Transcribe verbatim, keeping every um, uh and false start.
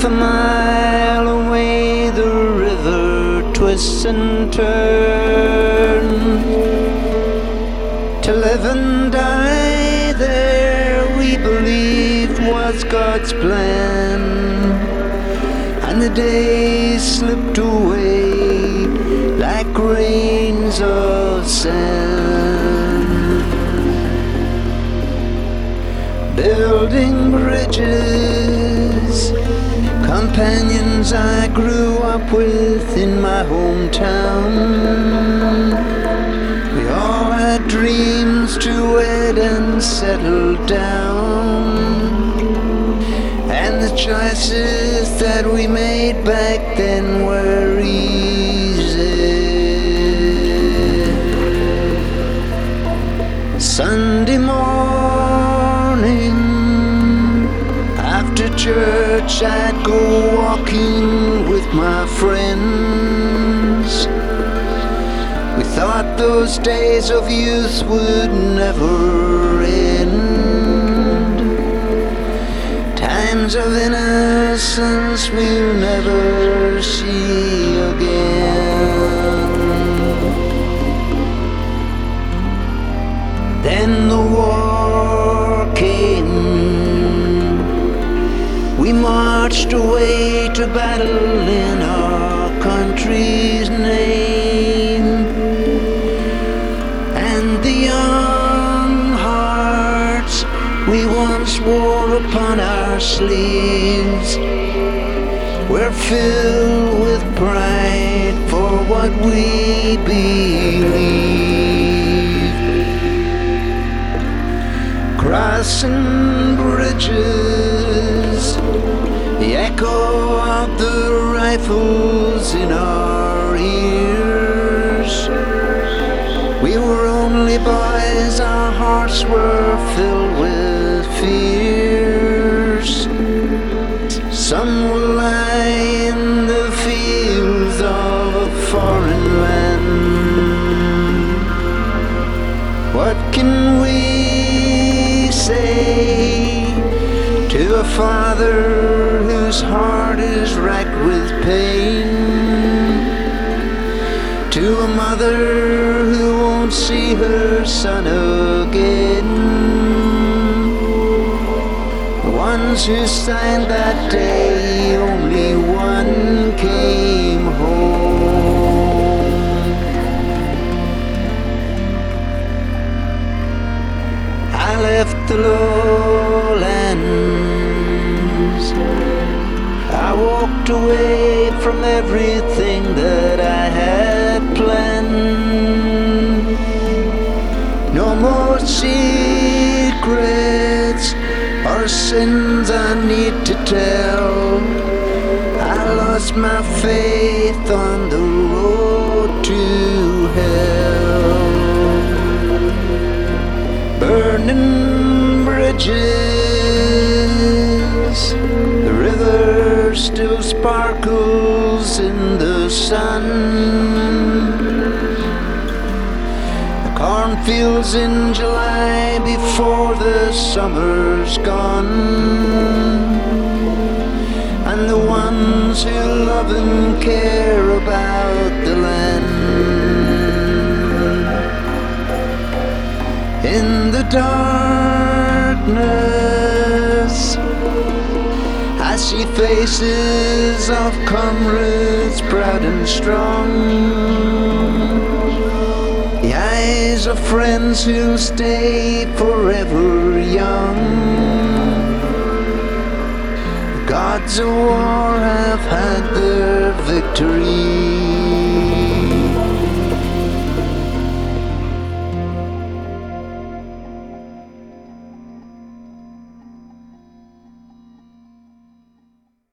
half a mile away the river twists and turns. To live and die there we believed was God's plan, and the days slipped away like grains of sand. Building bridges, companions I grew up with in my hometown. We all had dreams to wed and settle down, and the choices that we made back then were easy. Sunday morning after church I'd go walking with my friends. We thought those days of youth would never end, times of innocence we'll never see again. Then the war came. We marched away to battle in our country's name, and the young hearts we once wore upon our sleeves were filled with pride for what we believed. Crossing bridges, the echo of the rifles in our ears. We were only boys, our hearts were filled with fears. Some will lie in the fields of a foreign land. What can we say to a father whose heart is racked with pain, to a mother who won't see her son again? The ones who signed that day, only one came home. I left the lowlands, I walked away from everything that I had planned. No more secrets or sins I need to tell. I lost my faith on the road to hell. Burning bridges, the river still sparkles in the sun. The cornfields in July before the summer's gone, and the ones who love and care about the land. In the darkness, I see faces of comrades proud and strong, the eyes of friends who'll stay forever young. The gods of war have had their victory.